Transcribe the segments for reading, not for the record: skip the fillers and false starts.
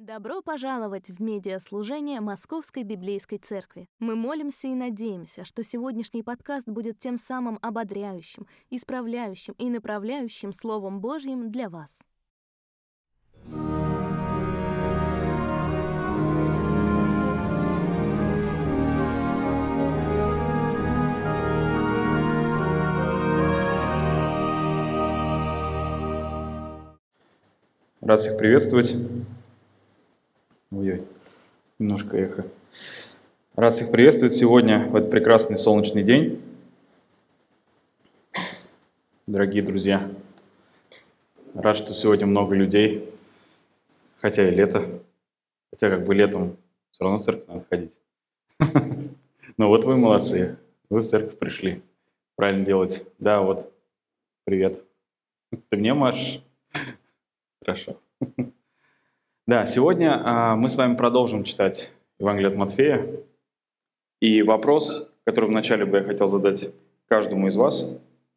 Добро пожаловать в медиаслужение Московской Библейской Церкви. Мы молимся и надеемся, что сегодняшний подкаст будет тем самым ободряющим, исправляющим и направляющим Словом Божьим для вас. Рад всех приветствовать. Ой-ой, немножко эхо. Рад всех приветствовать сегодня, в этот прекрасный солнечный день. Дорогие друзья, рад, что сегодня много людей, хотя и лето. Хотя как бы летом все равно в церковь надо ходить. Но вот вы молодцы, вы в церковь пришли. Правильно делать. Да, вот, привет. Ты мне машешь? Хорошо. Да, сегодня мы с вами продолжим читать Евангелие от Матфея. И вопрос, который вначале бы я хотел задать каждому из вас,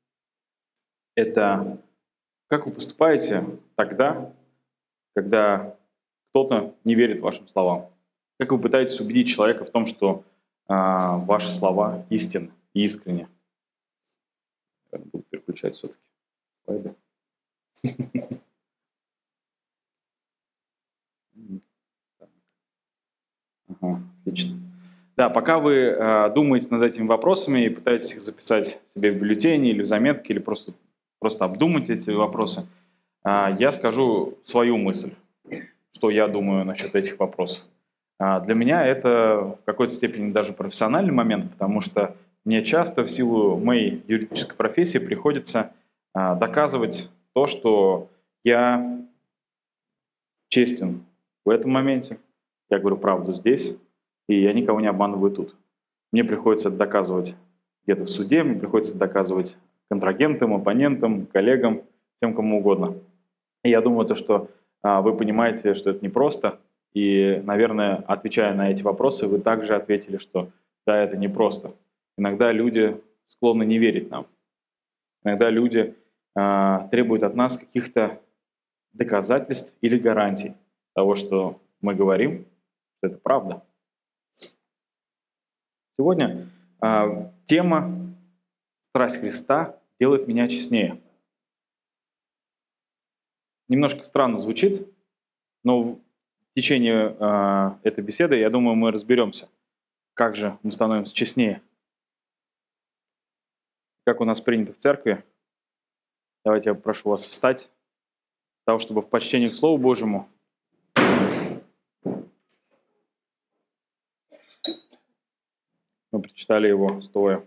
это как вы поступаете тогда, когда кто-то не верит вашим словам? Как вы пытаетесь убедить человека в том, что ваши слова истинны и искренни? Буду переключать все-таки слайды. Ага, отлично. Да, пока вы думаете над этими вопросами и пытаетесь их записать себе в бюллетени или в заметки, или просто обдумать эти вопросы, я скажу свою мысль, что я думаю насчет этих вопросов. Для меня это в какой-то степени даже профессиональный момент, потому что мне часто в силу моей юридической профессии приходится доказывать то, что я честен в этом моменте, я говорю правду здесь, и я никого не обманываю тут. Мне приходится это доказывать где-то в суде, мне приходится доказывать контрагентам, оппонентам, коллегам, всем кому угодно. И я думаю, что вы понимаете, что это непросто, и, наверное, отвечая на эти вопросы, вы также ответили, что да, это непросто. Иногда люди склонны не верить нам. Иногда люди требуют от нас каких-то доказательств или гарантий того, что мы говорим, что это правда. Сегодня тема «Страсть Христа делает меня честнее». Немножко странно звучит, но в течение этой беседы, я думаю, мы разберемся, как же мы становимся честнее. Как у нас принято в церкви. Давайте я прошу вас встать, для того, чтобы в почтении к Слову Божьему мы прочитали его стоя.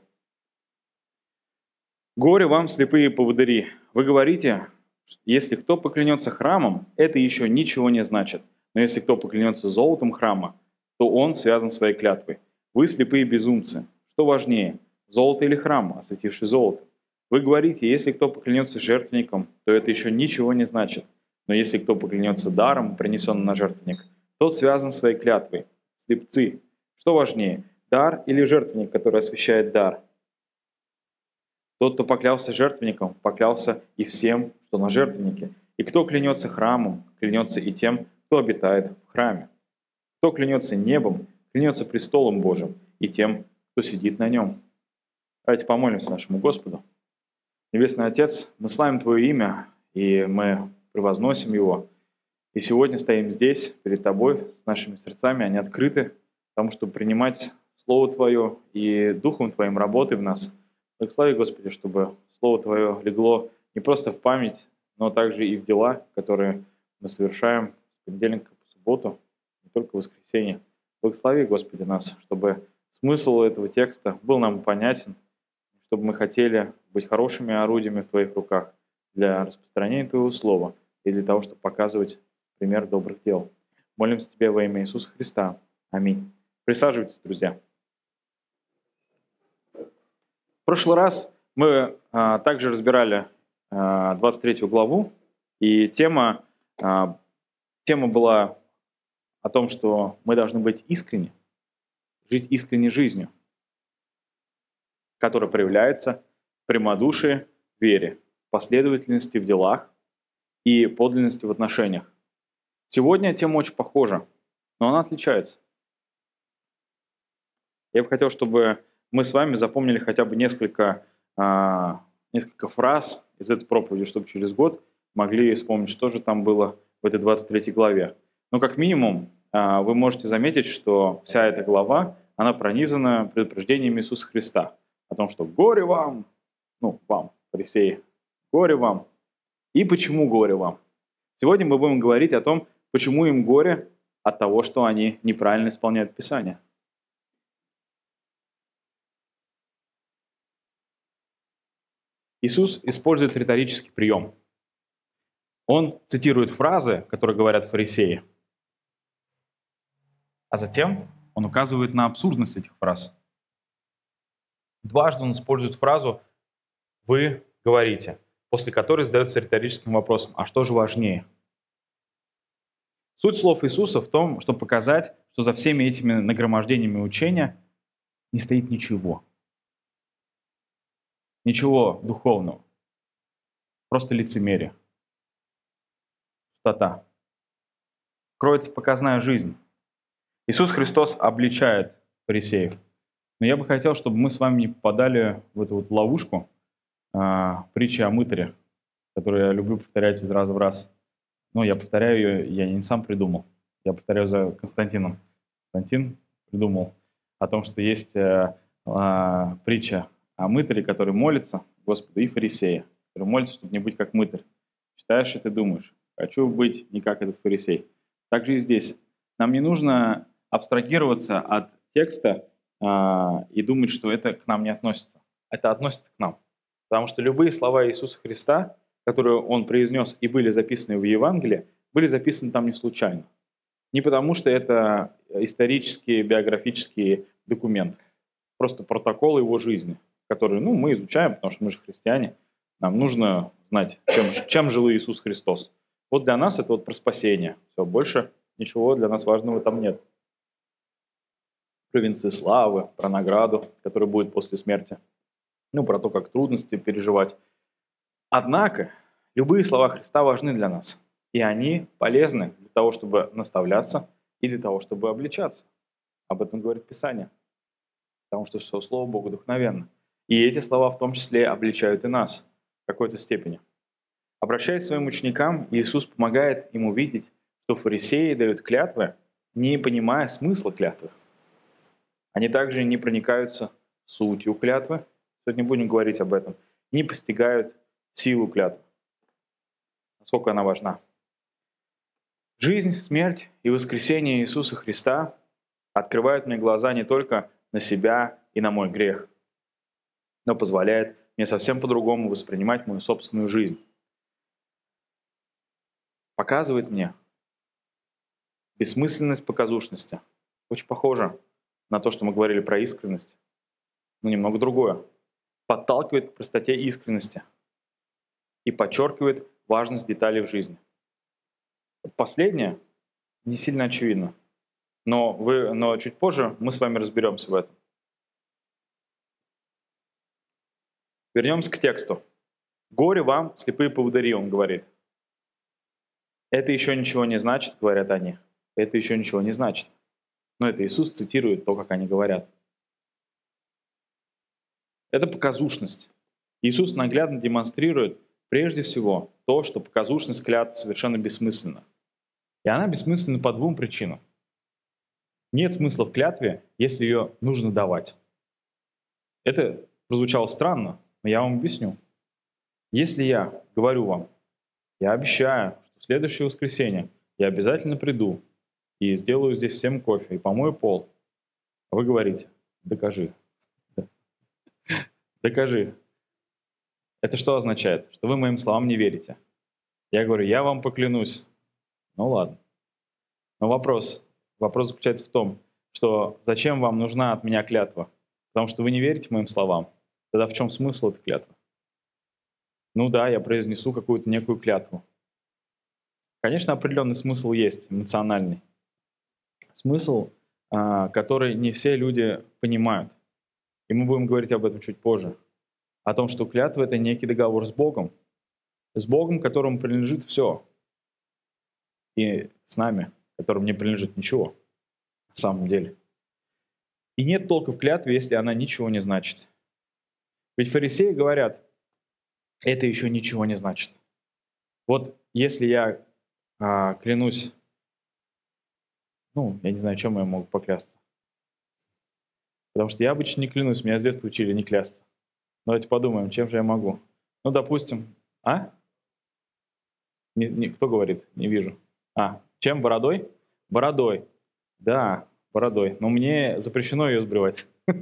«Горе вам, слепые поводыри! Вы говорите, если кто поклянется храмом, это еще ничего не значит. Но если кто поклянется золотом храма, то он связан своей клятвой. Вы слепые безумцы. Что важнее, золото или храм, осветивший золото? Вы говорите, если кто поклянется жертвенником, то это еще ничего не значит. Но если кто поклянется даром, принесенным на жертвенник, тот связан своей клятвой. Слепцы. Что важнее, дар или жертвенник, который освящает дар? Тот, кто поклялся жертвенником, поклялся и всем, что на жертвеннике. И кто клянется храмом, клянется и тем, кто обитает в храме. Кто клянется небом, клянется престолом Божьим и тем, кто сидит на нем». Давайте помолимся нашему Господу. Небесный Отец, мы славим Твое имя, и мы превозносим Его. И сегодня стоим здесь, перед Тобой, с нашими сердцами, они открыты, потому чтобы принимать Слово Твое и Духом Твоим работы в нас. Благослови, Господи, чтобы Слово Твое легло не просто в память, но также и в дела, которые мы совершаем с понедельника по субботу, не только в воскресенье. Благослови, Господи, нас, чтобы смысл этого текста был нам понятен, чтобы мы хотели быть хорошими орудиями в Твоих руках для распространения Твоего Слова и для того, чтобы показывать пример добрых дел. Молимся Тебе во имя Иисуса Христа. Аминь. Присаживайтесь, друзья. В прошлый раз мы также разбирали 23 главу, и тема была о том, что мы должны быть искренни, жить искренней жизнью, которая проявляется в прямодушии, вере, последовательности в делах и подлинности в отношениях. Сегодня тема очень похожа, но она отличается. Я бы хотел, чтобы мы с вами запомнили хотя бы несколько фраз из этой проповеди, чтобы через год могли вспомнить, что же там было в этой 23 главе. Но как минимум вы можете заметить, что вся эта глава, она пронизана предупреждением Иисуса Христа о том, что горе вам, вам, фарисеи, горе вам. И почему горе вам? Сегодня мы будем говорить о том, почему им горе от того, что они неправильно исполняют Писание. Иисус использует риторический прием. Он цитирует фразы, которые говорят фарисеи, а затем он указывает на абсурдность этих фраз. Дважды он использует фразу «вы говорите», после которой задается риторическим вопросом «а что же важнее?». Суть слов Иисуса в том, чтобы показать, что за всеми этими нагромождениями учения не стоит ничего. Ничего духовного. Просто лицемерие. Пустота. Кроется показная жизнь. Иисус Христос обличает фарисеев. Но я бы хотел, чтобы мы с вами не попадали в эту вот ловушку притчи о мытаре, которую я люблю повторять из раза в раз. Но я повторяю ее, я не сам придумал. Я повторяю за Константином. Константин придумал о том, что есть притча о мытаре, который молится Господу, и фарисея, который молится, чтобы не быть как мытарь. Читаешь и ты думаешь, хочу быть не как этот фарисей. Так же и здесь. Нам не нужно абстрагироваться от текста и думать, что это к нам не относится. Это относится к нам. Потому что любые слова Иисуса Христа, которые Он произнес и были записаны в Евангелии, были записаны там не случайно. Не потому, что это исторический, биографический документ. Просто протокол его жизни, который мы изучаем, потому что мы же христиане. Нам нужно знать, чем жил Иисус Христос. Вот для нас это вот про спасение. Все, больше ничего для нас важного там нет. Про венцы славы, про награду, которая будет после смерти. Про то, как трудности переживать. Однако, любые слова Христа важны для нас. И они полезны для того, чтобы наставляться и для того, чтобы обличаться. Об этом говорит Писание. Потому что все Слово Богу вдохновенно. И эти слова в том числе обличают и нас в какой-то степени. Обращаясь к своим ученикам, Иисус помогает им увидеть, что фарисеи дают клятвы, не понимая смысла клятвы. Они также не проникаются сутью клятвы, сегодня будем говорить об этом, не постигают силу клятвы, насколько она важна. Жизнь, смерть и воскресение Иисуса Христа открывают мне глаза не только на себя и на мой грех, но позволяет мне совсем по-другому воспринимать мою собственную жизнь. Показывает мне бессмысленность показушности. Очень похоже на то, что мы говорили про искренность, но немного другое. Подталкивает к простоте искренности и подчеркивает важность деталей в жизни. Последнее не сильно очевидно, но чуть позже мы с вами разберемся в этом. Вернемся к тексту. «Горе вам, слепые поводыри», он говорит. «Это еще ничего не значит», говорят они. «Это еще ничего не значит». Но это Иисус цитирует то, как они говорят. Это показушность. Иисус наглядно демонстрирует прежде всего то, что показушность клятвы совершенно бессмысленна. И она бессмысленна по двум причинам. Нет смысла в клятве, если ее нужно давать. Это прозвучало странно, но я вам объясню. Если я говорю вам, я обещаю, что в следующее воскресенье я обязательно приду и сделаю здесь всем кофе и помою пол, а вы говорите, докажи. Докажи. Это что означает? Что вы моим словам не верите. Я говорю, я вам поклянусь. Ну ладно. Но вопрос заключается в том, что зачем вам нужна от меня клятва? Потому что вы не верите моим словам. Тогда в чем смысл этой клятвы? Ну да, я произнесу какую-то некую клятву. Конечно, определенный смысл есть, эмоциональный. Смысл, который не все люди понимают. И мы будем говорить об этом чуть позже. О том, что клятва — это некий договор с Богом, которому принадлежит все. и с нами, которым не принадлежит ничего на самом деле. И нет толка в клятве, если она ничего не значит. Ведь фарисеи говорят, это еще ничего не значит. Вот если я клянусь, я не знаю, чем я могу поклясться. Потому что я обычно не клянусь, меня с детства учили не клясться. Давайте подумаем, чем же я могу. Допустим, кто говорит? Не вижу. Чем? Бородой? Бородой. Да, бородой. Но мне запрещено ее сбривать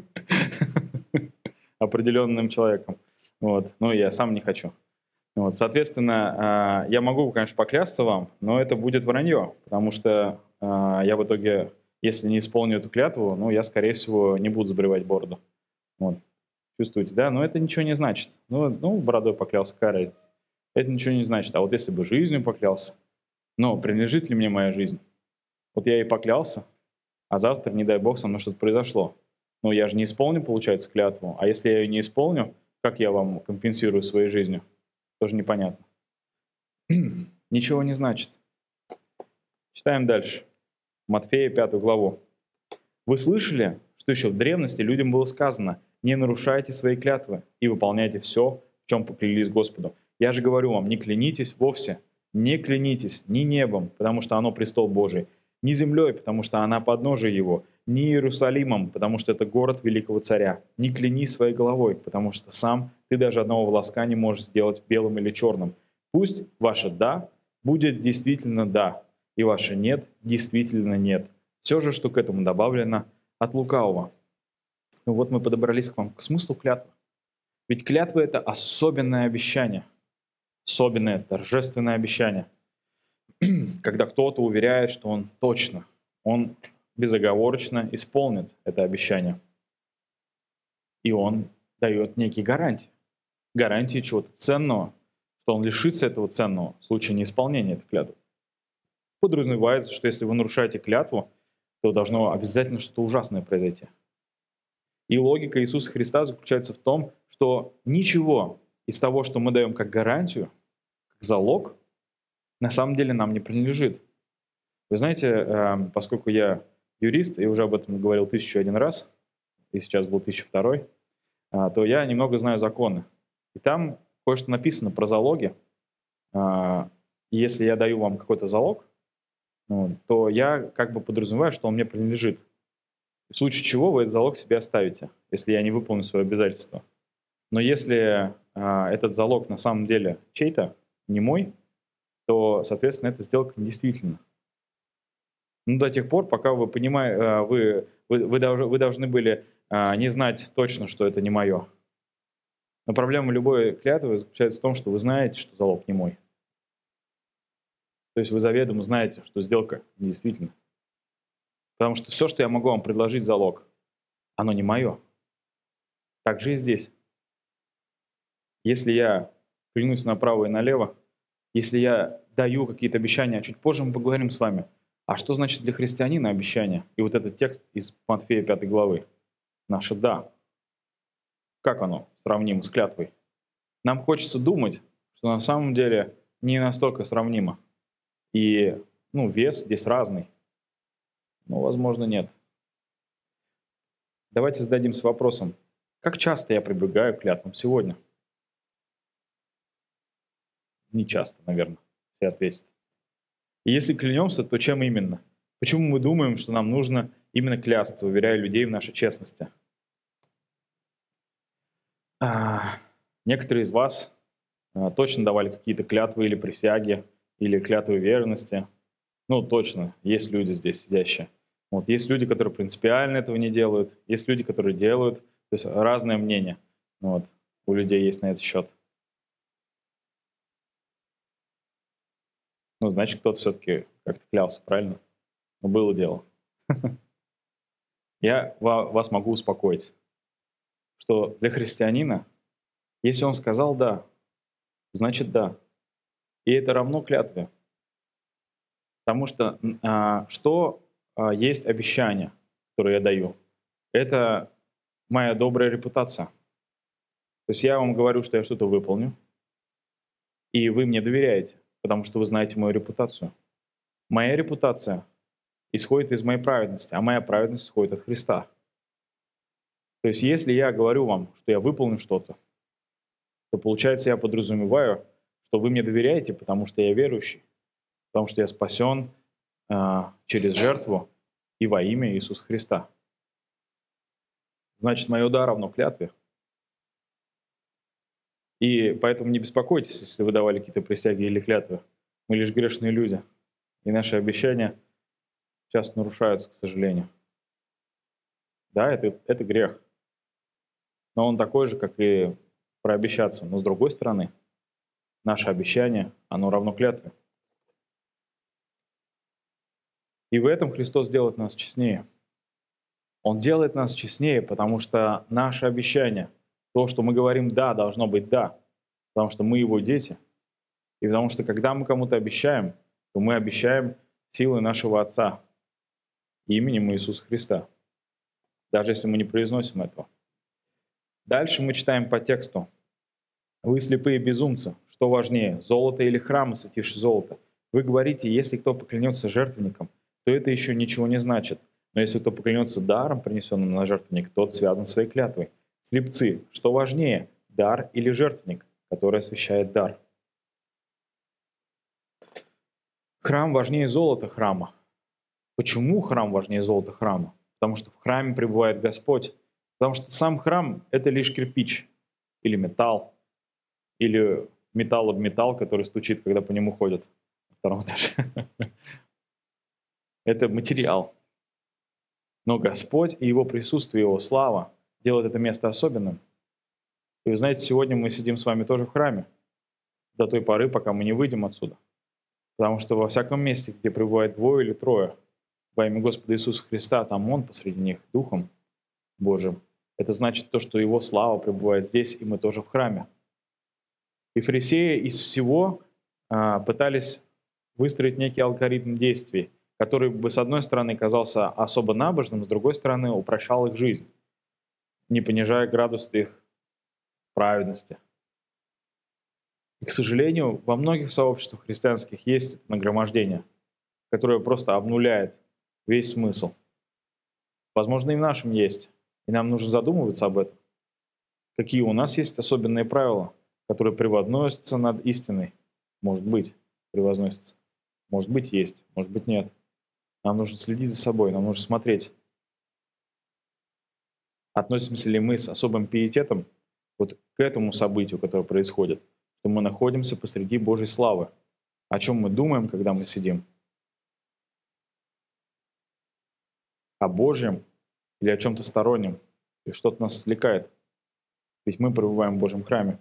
определенным человеком. Но я сам не хочу. Соответственно, я могу, конечно, поклясться вам, но это будет вранье, потому что я в итоге, если не исполню эту клятву, я, скорее всего, не буду сбривать бороду. Чувствуете, да? Но это ничего не значит. Бородой поклялся, какая разница? Это ничего не значит. А вот если бы жизнью поклялся, принадлежит ли мне моя жизнь? Вот я и поклялся, а завтра, не дай бог, со мной что-то произошло. Я же не исполню, получается, клятву. А если я ее не исполню, как я вам компенсирую своей жизнью? Тоже непонятно. Ничего не значит. Читаем дальше. Матфея 5 главу. Вы слышали, что еще в древности людям было сказано: не нарушайте свои клятвы и выполняйте все, в чем поклялись Господу. Я же говорю вам, не клянитесь вовсе, не клянитесь ни небом, потому что оно престол Божий, ни землей, потому что она подножие его, ни Иерусалимом, потому что это город великого царя. Не кляни своей головой, потому что сам ты даже одного волоска не можешь сделать белым или черным. Пусть ваше «да» будет действительно «да», и ваше «нет» действительно «нет». Все же, что к этому добавлено от лукавого. Мы подобрались к смыслу клятвы. Ведь клятва — это особенное обещание, особенное торжественное обещание, когда кто-то уверяет, что он безоговорочно исполнит это обещание. И он дает некие гарантии. Гарантии чего-то ценного, что он лишится этого ценного в случае неисполнения этой клятвы. Подразумевается, что если вы нарушаете клятву, то должно обязательно что-то ужасное произойти. И логика Иисуса Христа заключается в том, что ничего из того, что мы даем как гарантию, как залог, на самом деле нам не принадлежит. Вы знаете, поскольку я юрист, и уже об этом говорил 1001 раз, и сейчас был 1002, то я немного знаю законы. И там кое-что написано про залоги. И если я даю вам какой-то залог, то я как бы подразумеваю, что он мне принадлежит. В случае чего вы этот залог себе оставите, если я не выполню свое обязательство. Но если этот залог на самом деле чей-то, не мой, то, соответственно, эта сделка недействительна. До тех пор, пока вы понимаете, вы должны были не знать точно, что это не мое. Но проблема любой клятвы заключается в том, что вы знаете, что залог не мой. То есть вы заведомо знаете, что сделка недействительна. Потому что все, что я могу вам предложить залог, оно не мое. Так же и здесь. Если я клянусь направо и налево, если я даю какие-то обещания, чуть позже мы поговорим с вами, а что значит для христианина обещание? И вот этот текст из Матфея 5 главы. Наше «да». Как оно сравнимо с клятвой? Нам хочется думать, что на самом деле не настолько сравнимо. И вес здесь разный. Но, возможно, нет. Давайте зададимся вопросом, как часто я прибегаю к клятвам сегодня? Не часто, наверное, все ответят. И если клянемся, то чем именно? Почему мы думаем, что нам нужно именно клясться, уверяя людей в нашей честности? Некоторые из вас точно давали какие-то клятвы или присяги, или клятвы верности. Точно, есть люди здесь сидящие. Есть люди, которые принципиально этого не делают, есть люди, которые делают. То есть разное мнение у людей есть на этот счет. Значит, кто-то все-таки как-то клялся, правильно? Было дело. Я вас могу успокоить, что для христианина, если он сказал «да», значит «да». И это равно клятве. Потому что что есть обещание, которое я даю? Это моя добрая репутация. То есть я вам говорю, что я что-то выполню, и вы мне доверяете, потому что вы знаете мою репутацию. Моя репутация исходит из моей праведности, а моя праведность исходит от Христа. То есть если я говорю вам, что я выполню что-то, то получается я подразумеваю, что вы мне доверяете, потому что я верующий, потому что я спасен через жертву и во имя Иисуса Христа. Значит, мое «да» равно клятве. И поэтому не беспокойтесь, если вы давали какие-то присяги или клятвы. Мы лишь грешные люди, и наши обещания часто нарушаются, к сожалению. Да, это грех, но он такой же, как и прообещаться. Но с другой стороны, наше обещание, оно равно клятве. И в этом Христос делает нас честнее. Он делает нас честнее, потому что наше обещание, то, что мы говорим «да», должно быть «да», потому что мы Его дети. И потому что когда мы кому-то обещаем, то мы обещаем силой нашего Отца, именем Иисуса Христа, даже если мы не произносим этого. Дальше мы читаем по тексту. «Вы слепые безумцы, что важнее, золото или храмы, светившие золото? Вы говорите, если кто поклянется жертвенником, то это еще ничего не значит. Но если кто поклянется даром, принесенным на жертвенник, тот связан своей клятвой. Слепцы, что важнее, дар или жертвенник, который освящает дар?» Храм важнее золота храма. Почему храм важнее золота храма? Потому что в храме пребывает Господь. Потому что сам храм — это лишь кирпич или металл, или металл об металл, который стучит, когда по нему ходят на втором этаже. Это материал. Но Господь и Его присутствие, Его слава делают это место особенным. И вы знаете, сегодня мы сидим с вами тоже в храме до той поры, пока мы не выйдем отсюда. Потому что во всяком месте, где пребывает двое или трое во имя Господа Иисуса Христа, там Он посреди них, Духом Божьим. Это значит то, что Его слава пребывает здесь, и мы тоже в храме. И фарисеи из всего пытались выстроить некий алгоритм действий, который бы, с одной стороны, казался особо набожным, с другой стороны, упрощал их жизнь, не понижая градус их праведности. И, к сожалению, во многих сообществах христианских есть это нагромождение, которое просто обнуляет весь смысл. Возможно, и в нашем есть. И нам нужно задумываться об этом. Какие у нас есть особенные правила, которые превозносятся над истиной? Может быть, превозносятся. Может быть, есть, может быть, нет. Нам нужно следить за собой, нам нужно смотреть. Относимся ли мы с особым пиететом вот к этому событию, которое происходит, что мы находимся посреди Божьей славы? О чем мы думаем, когда мы сидим? О Божьем или о чем-то стороннем? Или что-то нас отвлекает? Ведь мы пребываем в Божьем храме.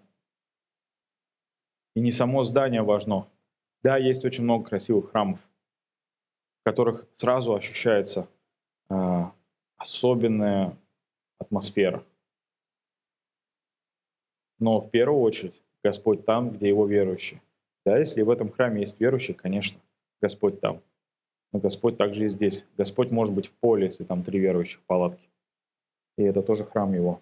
И не само здание важно. Да, есть очень много красивых храмов, в которых сразу ощущается особенная атмосфера. Но в первую очередь Господь там, где Его верующие. Да, если в этом храме есть верующие, конечно, Господь там. Но Господь также и здесь. Господь может быть в поле, если там 3 верующих в палатке. И это тоже храм Его.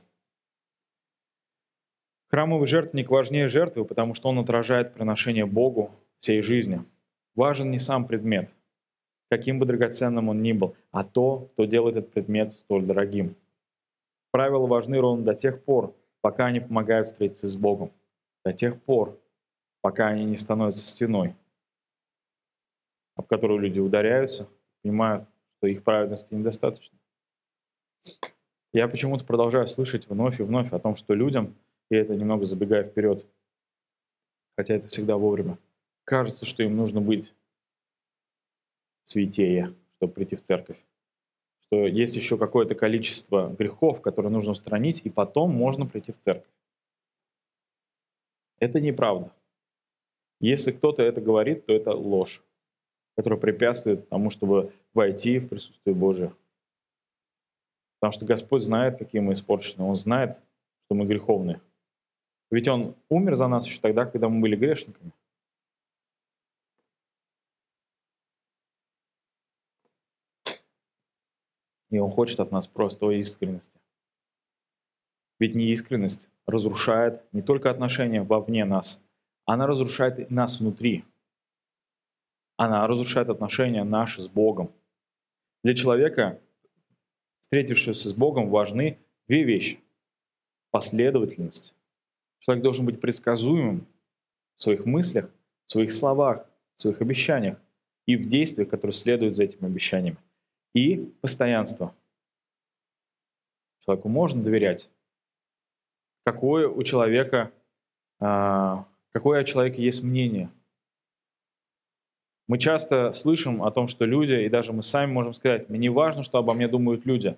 Храмовый жертвенник важнее жертвы, потому что он отражает приношение Богу всей жизни. Важен не сам предмет, каким бы драгоценным он ни был, а то, кто делает этот предмет столь дорогим. Правила важны ровно до тех пор, пока они помогают встретиться с Богом. До тех пор, пока они не становятся стеной, об которую люди ударяются, понимают, что их праведности недостаточно. Я почему-то продолжаю слышать вновь и вновь о том, что людям, и это немного забегая вперед, хотя это всегда вовремя, кажется, что им нужно быть святее, чтобы прийти в церковь. Что есть еще какое-то количество грехов, которые нужно устранить, и потом можно прийти в церковь. Это неправда. Если кто-то это говорит, то это ложь, которая препятствует тому, чтобы войти в присутствие Божие. Потому что Господь знает, какие мы испорчены. Он знает, что мы греховны. Ведь Он умер за нас еще тогда, когда мы были грешниками. И Он хочет от нас просто искренности. Ведь неискренность разрушает не только отношения вовне нас, она разрушает и нас внутри. Она разрушает отношения наши с Богом. Для человека, встретившегося с Богом, важны две вещи. Последовательность. Человек должен быть предсказуемым в своих мыслях, в своих словах, в своих обещаниях и в действиях, которые следуют за этими обещаниями. И постоянство. Человеку можно доверять. Какое у человека, какое о человеке есть мнение. Мы часто слышим о том, что люди, и даже мы сами можем сказать, мне не важно, что обо мне думают люди.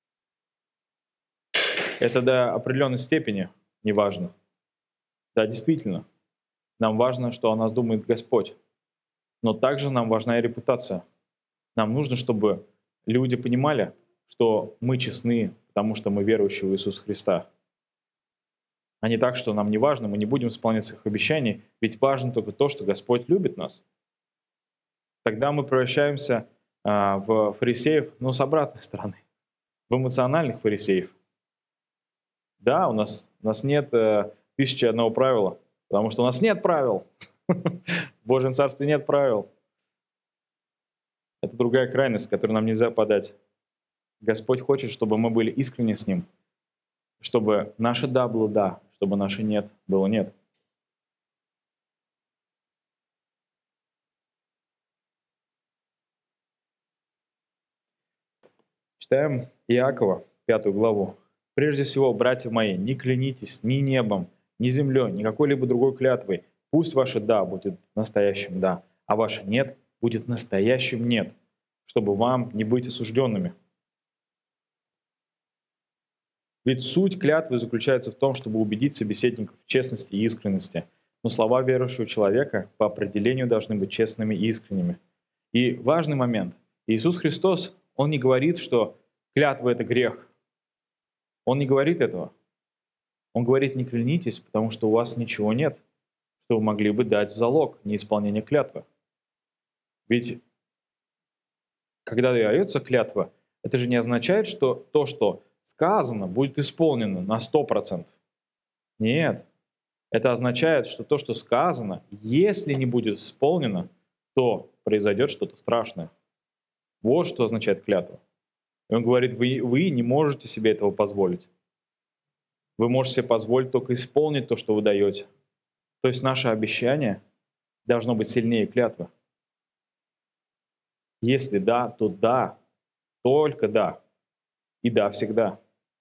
Это до определенной степени не важно. Да, действительно, нам важно, что о нас думает Господь. Но также нам важна и репутация. Нам нужно, чтобы люди понимали, что мы честны, потому что мы верующие в Иисуса Христа. А не так, что нам не важно, мы не будем исполнять своих обещаний, ведь важно только то, что Господь любит нас. Тогда мы превращаемся в фарисеев, но с обратной стороны, в эмоциональных фарисеев. Да, у нас нет 1001 правила, потому что у нас нет правил. В Божьем Царстве нет правил. Это другая крайность, которую нам нельзя подать. Господь хочет, чтобы мы были искренни с Ним, чтобы наше «да» было «да», чтобы наше «нет» было «нет». Читаем Иакова, 5 главу. «Прежде всего, братья мои, не клянитесь ни небом, ни землей, ни какой-либо другой клятвой. Пусть ваше «да» будет настоящим «да», а ваше «нет» будет настоящим «нет», чтобы вам не быть осужденными. Ведь суть клятвы заключается в том, чтобы убедить собеседников в честности и искренности. Но слова верующего человека по определению должны быть честными и искренними. И важный момент. Иисус Христос, Он не говорит, что клятва — это грех. Он не говорит этого. Он говорит, не клянитесь, потому что у вас ничего нет, что вы могли бы дать в залог неисполнение клятвы. Ведь когда дается клятва, это же не означает, что то, что сказано, будет исполнено на 100%. Нет. Это означает, что то, что сказано, если не будет исполнено, то произойдет что-то страшное. Вот что означает клятва. И он говорит, вы не можете себе этого позволить. Вы можете себе позволить только исполнить то, что вы даете. То есть наше обещание должно быть сильнее клятвы. Если да, то да, только да. И да всегда.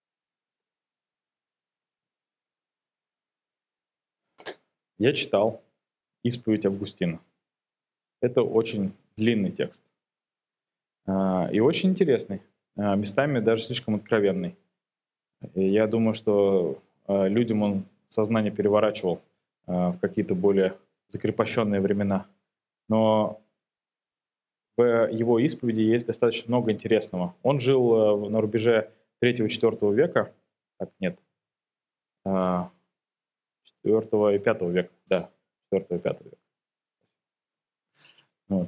Я читал «Исповедь Августина». Это очень длинный текст. И очень интересный. Местами даже слишком откровенный. И я думаю, что людям он сознание переворачивал в какие-то более закрепощенные времена. Но в его исповеди есть достаточно много интересного. Он жил на рубеже 3-4 века. Так, нет. 4 и 5 века. Да, 4 и 5 века. Вот.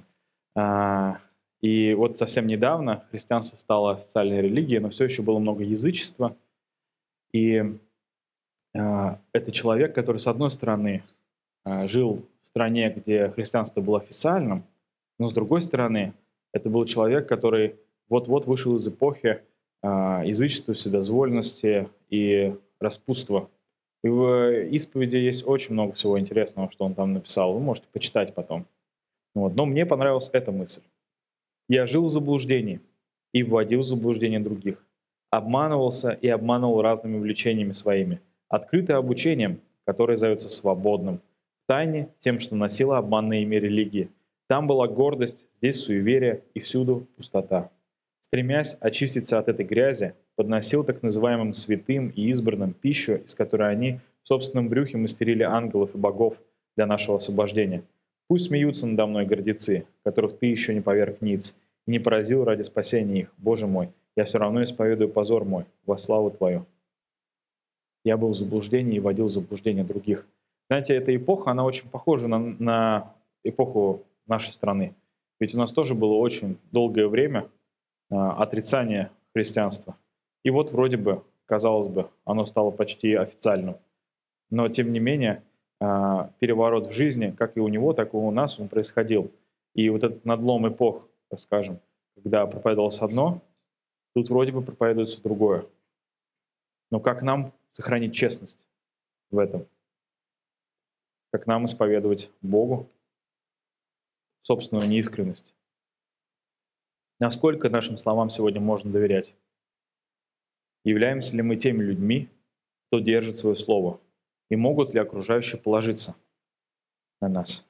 И вот совсем недавно христианство стало официальной религией, но все еще было много язычества. И это человек, который, с одной стороны, жил в стране, где христианство было официальным, но с другой стороны, это был человек, который вот-вот вышел из эпохи язычества, вседозволенности и распутства. И в исповеди есть очень много всего интересного, что он там написал. Вы можете почитать потом. Вот. Но мне понравилась эта мысль. «Я жил в заблуждении и вводил в заблуждение других, обманывался и обманывал разными влечениями своими, открытым обучением, которое зовется свободным, в тайне тем, что носило обманные ими религии. Там была гордость, здесь суеверие и всюду пустота. Стремясь очиститься от этой грязи, подносил так называемым святым и избранным пищу, из которой они в собственном брюхе мастерили ангелов и богов для нашего освобождения. Пусть смеются надо мной гордецы, которых ты еще не поверг ниц, и не поразил ради спасения их. Боже мой, я все равно исповедую позор мой во славу Твою». Я был в заблуждении и водил в заблуждение других. Знаете, эта эпоха, она очень похожа на эпоху нашей страны. Ведь у нас тоже было очень долгое время отрицания христианства. И вот вроде бы, казалось бы, оно стало почти официальным. Но тем не менее, переворот в жизни, как и у него, так и у нас, он происходил. И вот этот надлом эпох, так скажем, когда проповедовалось одно, тут вроде бы проповедуется другое. Но как нам сохранить честность в этом? Как нам исповедовать Богу собственную неискренность? Насколько нашим словам сегодня можно доверять? Являемся ли мы теми людьми, кто держит свое слово? И могут ли окружающие положиться на нас?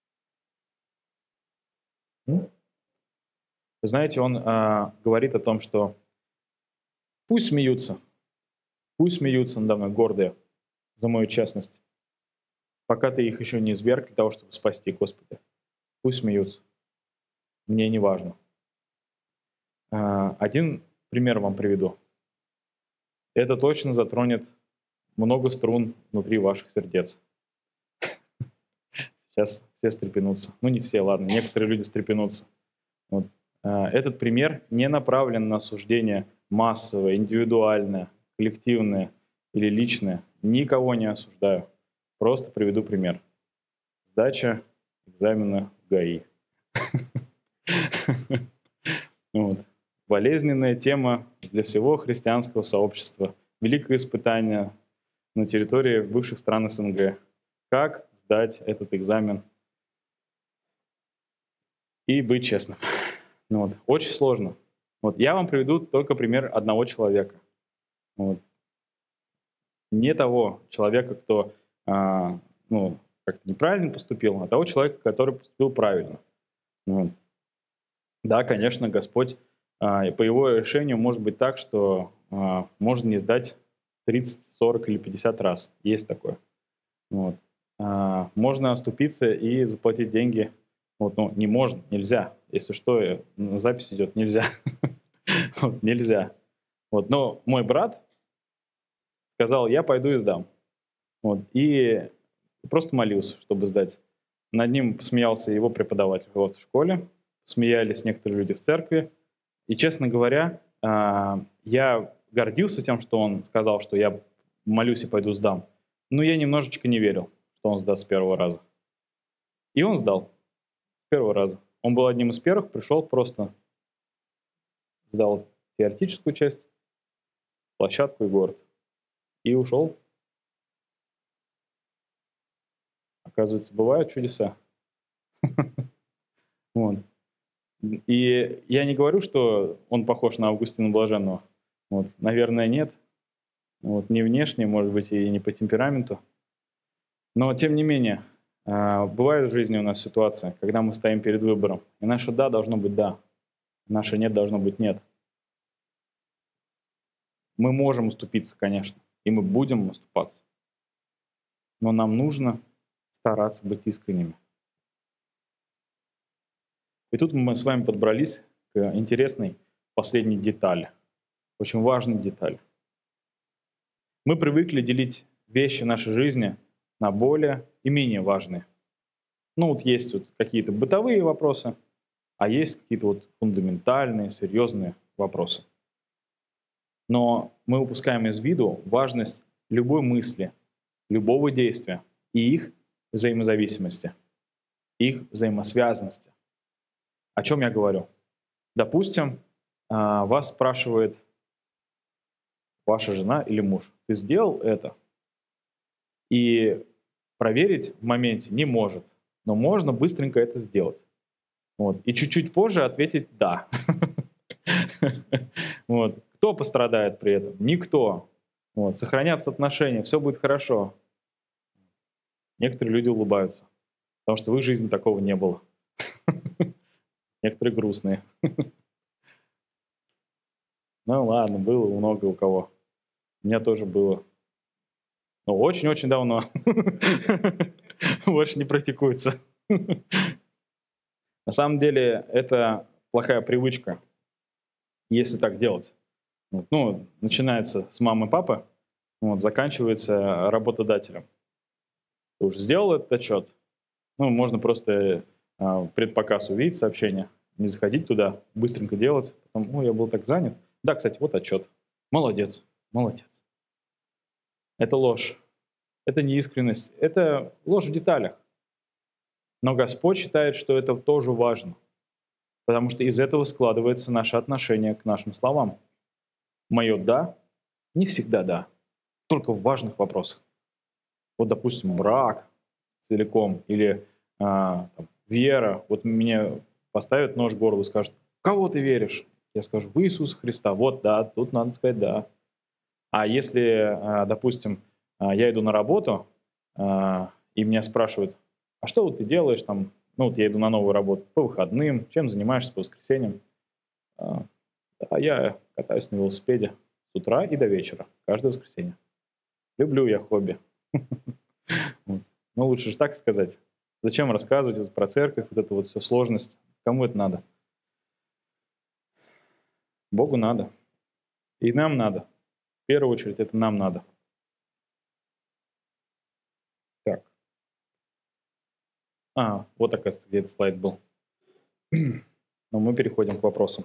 Вы знаете, он говорит о том, что пусть смеются надо мной гордые за мою честность, пока ты их еще не изверг для того, чтобы спасти, Господи. Пусть смеются. Мне не важно. Один пример вам приведу. Это точно затронет много струн внутри ваших сердец. Сейчас все встрепенутся. Ну, не все, ладно, некоторые люди встрепенутся. Вот. Этот пример не направлен на осуждение массовое, индивидуальное, коллективное или личное. Никого не осуждаю. Просто приведу пример. Сдача экзамена в ГАИ. Вот. Болезненная тема для всего христианского сообщества. Великое испытание на территории бывших стран СНГ. Как сдать этот экзамен и быть честным. Вот. Очень сложно. Вот. Я вам приведу только пример одного человека. Вот. Не того человека, кто как-то неправильно поступил, а того человека, который поступил правильно. Вот. Да, конечно, Господь, по его решению может быть так, что можно не сдать 30, 40 или 50 раз. Есть такое. Вот. Можно оступиться и заплатить деньги. Вот, не можно, нельзя. Если что, запись идет, нельзя. Вот, нельзя. Вот, но мой брат сказал, я пойду и сдам. Вот, и просто молился, чтобы сдать. Над ним посмеялся его преподаватель в школе, смеялись некоторые люди в церкви. И, честно говоря, я гордился тем, что он сказал, что я молюсь и пойду сдам. Но я немножечко не верил, что он сдаст с первого раза. И он сдал с первого раза. Он был одним из первых, пришел просто, сдал теоретическую часть, площадку и город. И ушел. Оказывается, бывают чудеса. Вот. И я не говорю, что он похож на Августина Блаженного. Вот. Наверное, нет. Вот. Не внешне, может быть, и не по темпераменту. Но, тем не менее, бывает в жизни у нас ситуация, когда мы стоим перед выбором. И наше «да» должно быть «да», наше «нет» должно быть «нет». Мы можем уступиться, конечно, и мы будем уступаться. Но нам нужно стараться быть искренними. И тут мы с вами подобрались к интересной последней детали, очень важной детали. Мы привыкли делить вещи нашей жизни на более и менее важные. Вот есть какие-то бытовые вопросы, а есть какие-то фундаментальные, серьезные вопросы. Но мы упускаем из виду важность любой мысли, любого действия и их взаимозависимости, их взаимосвязанности. О чем я говорю? Допустим, вас спрашивает ваша жена или муж, ты сделал это? И проверить в моменте не может, но можно быстренько это сделать. Вот. И чуть-чуть позже ответить «да». Вот. Кто пострадает при этом? Никто. Вот. Сохранятся отношения, все будет хорошо. Некоторые люди улыбаются, потому что в их жизни такого не было. Некоторые грустные. Ну ладно, было много у кого. У меня тоже было. Но очень-очень давно. Больше не практикуется. На самом деле это плохая привычка, если так делать. Начинается с мамы и папы, заканчивается работодателем. Ты уже сделал этот отчет? Можно просто предпоказ увидеть сообщение, не заходить туда, быстренько делать. Потом, я был так занят. Да, кстати, вот отчет. Молодец, молодец. Это ложь. Это неискренность. Это ложь в деталях. Но Господь считает, что это тоже важно, потому что из этого складывается наше отношение к нашим словам. Мое «да» не всегда «да», только в важных вопросах. Вот, допустим, брак целиком или там, вера. Вот мне поставят нож в горло и скажут: «В кого ты веришь?» Я скажу: «В Иисуса Христа». Вот, да, тут надо сказать «да». А если, допустим, я иду на работу, и меня спрашивают: «А что вот ты делаешь там?» Ну, вот я иду на новую работу по выходным, чем занимаешься по воскресеньям? А я катаюсь на велосипеде с утра и до вечера, каждое воскресенье. Люблю я хобби. Вот. Ну, лучше же так сказать. Зачем рассказывать вот про церковь, вот эту вот всю сложность? Кому это надо? Богу надо. И нам надо. В первую очередь это нам надо. Так. Вот, оказывается, где этот слайд был. Но мы переходим к вопросам.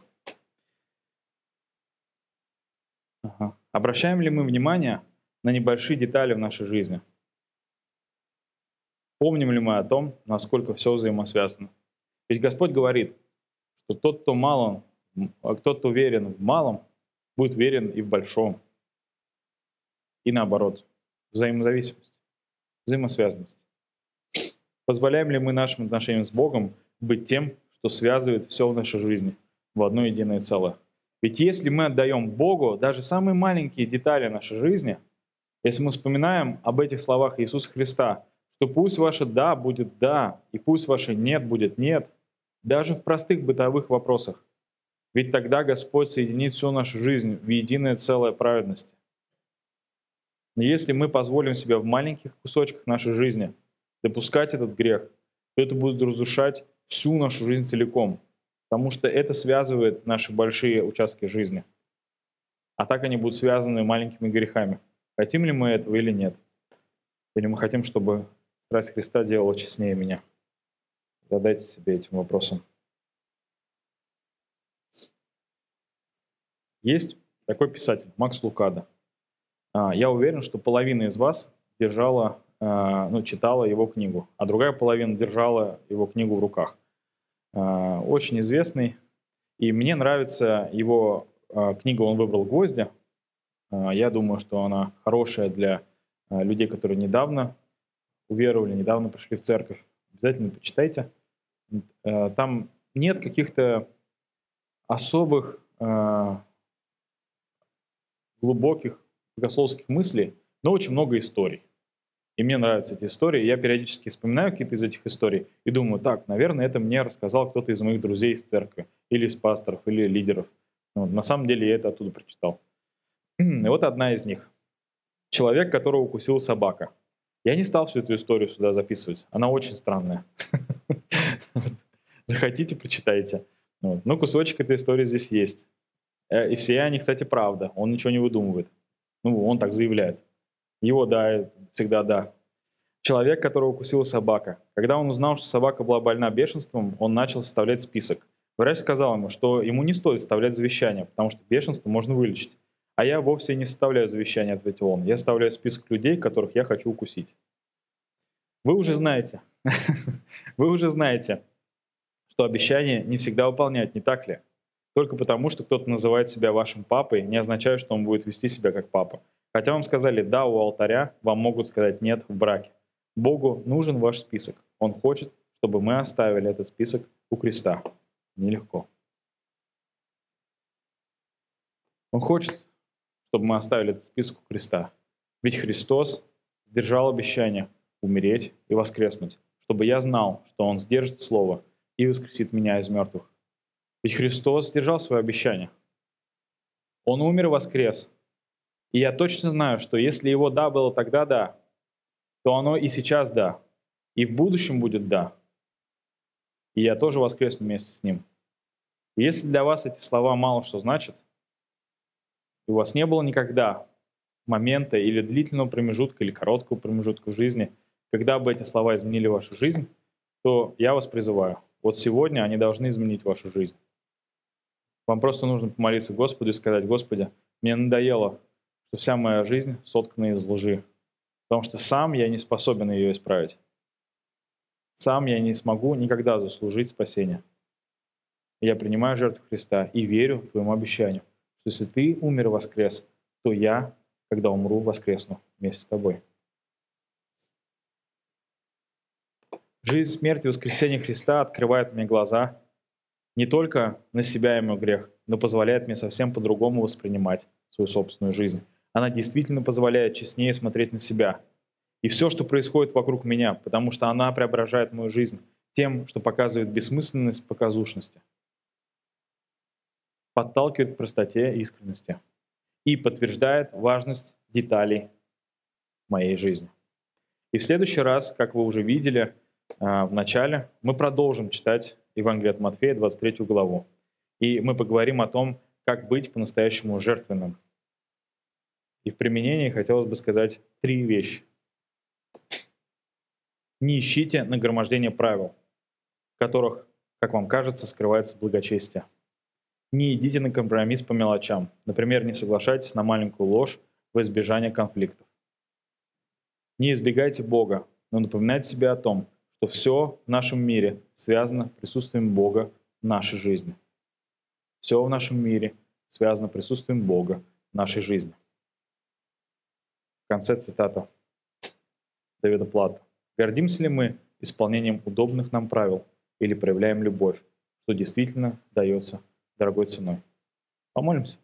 Ага. Обращаем ли мы внимание на небольшие детали в нашей жизни? Помним ли мы о том, насколько все взаимосвязано? Ведь Господь говорит, что тот, кто мало, тот, кто уверен в малом, будет верен и в большом. И наоборот. Взаимозависимость, взаимосвязанность. Позволяем ли мы нашим отношениям с Богом быть тем, что связывает все в нашей жизни в одно единое целое? Ведь если мы отдаем Богу даже самые маленькие детали нашей жизни, если мы вспоминаем об этих словах Иисуса Христа, что пусть ваше «да» будет «да», и пусть ваше «нет» будет «нет», даже в простых бытовых вопросах, ведь тогда Господь соединит всю нашу жизнь в единое целое праведности. Но если мы позволим себе в маленьких кусочках нашей жизни допускать этот грех, то это будет разрушать всю нашу жизнь целиком, потому что это связывает наши большие участки жизни. А так они будут связаны маленькими грехами. Хотим ли мы этого или нет? Или мы хотим, чтобы страсть Христа делала честнее меня? Задайте себе этим вопросом. Есть такой писатель Макс Лукадо. Я уверен, что половина из вас читала его книгу, а другая половина держала его книгу в руках. Очень известный, и мне нравится его книга, он выбрал «Гвозди». Я думаю, что она хорошая для людей, которые недавно уверовали, недавно пришли в церковь. Обязательно почитайте. Там нет каких-то особых глубоких богословских мыслей, но очень много историй. И мне нравятся эти истории. Я периодически вспоминаю какие-то из этих историй и думаю: так, наверное, это мне рассказал кто-то из моих друзей из церкви, или из пасторов, или лидеров. На самом деле я это оттуда прочитал. И вот одна из них. Человек, которого укусила собака. Я не стал всю эту историю сюда записывать. Она очень странная. Захотите, прочитайте. Но кусочек этой истории здесь есть. И все они, кстати, правда. Он ничего не выдумывает. Он так заявляет. Его «да» всегда «да». Человек, которого укусила собака. Когда он узнал, что собака была больна бешенством, он начал составлять список. Врач сказал ему, что ему не стоит составлять завещание, потому что бешенство можно вылечить. «А я вовсе не составляю завещание», — ответил он. «Я составляю список людей, которых я хочу укусить». Вы уже знаете, что обещания не всегда выполняют, не так ли? Только потому, что кто-то называет себя вашим папой, не означает, что он будет вести себя как папа. Хотя вам сказали «да» у алтаря, вам могут сказать «нет» в браке. Богу нужен ваш список. Он хочет, чтобы мы оставили этот список у креста. Нелегко. Он хочет, чтобы мы оставили этот список у креста. Ведь Христос сдержал обещание умереть и воскреснуть, чтобы я знал, что Он сдержит слово и воскресит меня из мертвых. Ведь Христос сдержал свое обещание. Он умер и воскрес. И я точно знаю, что если Его «да» было тогда «да», то оно и сейчас «да», и в будущем будет «да». И я тоже воскресну вместе с Ним. И если для вас эти слова мало что значат, и у вас не было никогда момента или длительного промежутка, или короткого промежутка в жизни, когда бы эти слова изменили вашу жизнь, то я вас призываю. Вот сегодня они должны изменить вашу жизнь. Вам просто нужно помолиться Господу и сказать: «Господи, мне надоело, что вся моя жизнь соткана из лжи, потому что сам я не способен ее исправить. Сам я не смогу никогда заслужить спасение. Я принимаю жертву Христа и верю Твоему обещанию, что если Ты умер и воскрес, то я, когда умру, воскресну вместе с Тобой. Жизнь, смерть и воскресение Христа открывает мне глаза не только на себя и мой грех, но позволяет мне совсем по-другому воспринимать свою собственную жизнь. Она действительно позволяет честнее смотреть на себя и все, что происходит вокруг меня, потому что она преображает мою жизнь тем, что показывает бессмысленность показушности, подталкивает к простоте и искренности и подтверждает важность деталей моей жизни. И в следующий раз, как вы уже видели в начале, мы продолжим читать Евангелие от Матфея, 23 главу. И мы поговорим о том, как быть по-настоящему жертвенным. И в применении хотелось бы сказать 3 вещи. Не ищите нагромождение правил, в которых, как вам кажется, скрывается благочестие. Не идите на компромисс по мелочам. Например, не соглашайтесь на маленькую ложь во избежание конфликтов. Не избегайте Бога, но напоминайте себе о том, что все в нашем мире связано с присутствием Бога в нашей жизни. Все в нашем мире связано с присутствием Бога в нашей жизни. В конце цитата Дэвида Платта. Гордимся ли мы исполнением удобных нам правил или проявляем любовь, что действительно дается дорогой ценой? Помолимся.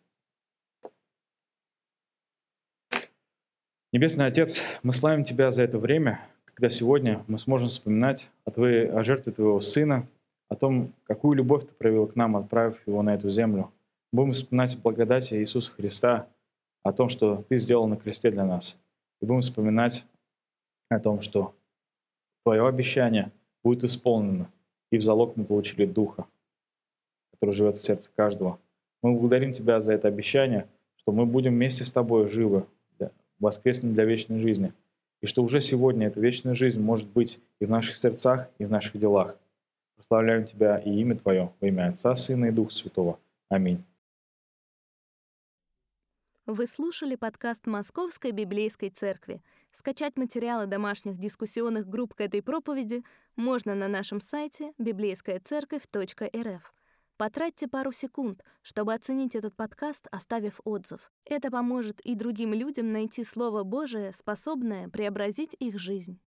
Небесный Отец, мы славим Тебя за это время, когда сегодня мы сможем вспоминать о жертве Твоего Сына, о том, какую любовь Ты проявил к нам, отправив Его на эту землю. Будем вспоминать о благодати Иисуса Христа, о том, что Ты сделал на кресте для нас. И будем вспоминать о том, что Твое обещание будет исполнено, и в залог мы получили Духа, который живет в сердце каждого. Мы благодарим Тебя за это обещание, что мы будем вместе с Тобой живы, воскреснем для вечной жизни, и что уже сегодня эта вечная жизнь может быть и в наших сердцах, и в наших делах. Прославляем Тебя и имя Твое, во имя Отца, Сына и Духа Святого. Аминь. Вы слушали подкаст Московской библейской церкви. Скачать материалы домашних дискуссионных групп к этой проповеди можно на нашем сайте библейскаяцерковь.рф. Потратьте пару секунд, чтобы оценить этот подкаст, оставив отзыв. Это поможет и другим людям найти Слово Божие, способное преобразить их жизнь.